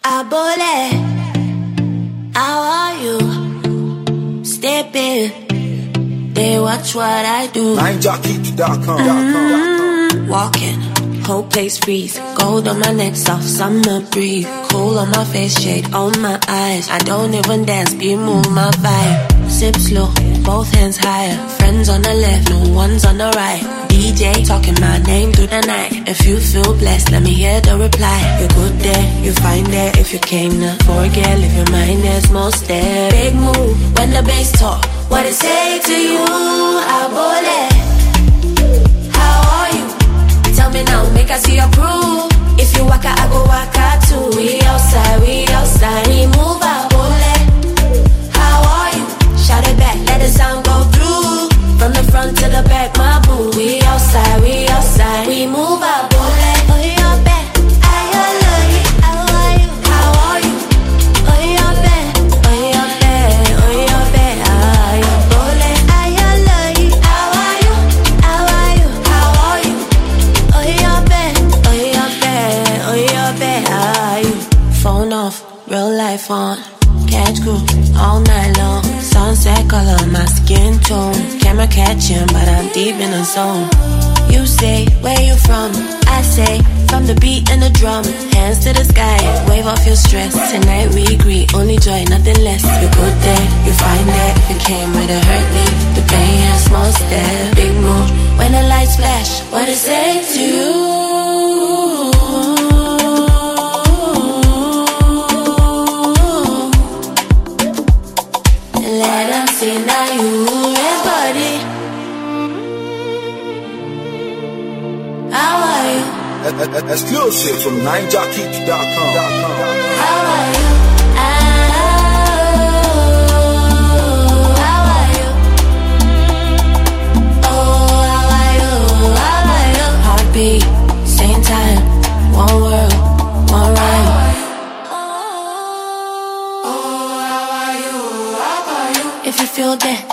Abole, how are you? Step in, they watch what I do. NineJockey.com. Walking, whole place freeze. Gold on my neck, soft summer breeze. Cool on my face, shade on my eyes. I don't even dance, be move my vibe. Sip slow, both hands higher. Friends on the left, no one's on the right. DJ talking my name through the night. If you feel blessed, let me hear the reply. You're good there, you find there. If you came to forget, leave your mind, there's most there. Big move, when the bass talk, what it say to you? Abole, how are you? Tell me now, make I see your proof. If you waka, I go waka too. We outside, we move abole. How are you? Shout it back, let the sound go through. From the front to the back, my boo. We outside, we move our bullet. Oh, you're back, I love you. How are you? How are you? Oh, you're back, oh, you're back, oh, you're back. Ah, you're bullet. I love you. How are you? How are you? How are you? Oh, you're back, oh, you're back, oh, you're back. Ah, you. Phone off, real life on. Catch crew all night long. Sunset color, my skin tone. Camera catching, but I'm deep in the zone. You say, where you from? I say, from the beat and the drum. Hands to the sky, wave off your stress. Tonight we agree, only joy, nothing less. You're good there, you find that. If you came with a hurt leave, the pain has small step. Big move, when the lights flash, what it say to you? Let them see now you is body. How are you? Exclusive from NineJockey.com. How are you? How are you? Oh, how are you? How are you? Heartbeat, same time, one world, one rhyme. If you feel that,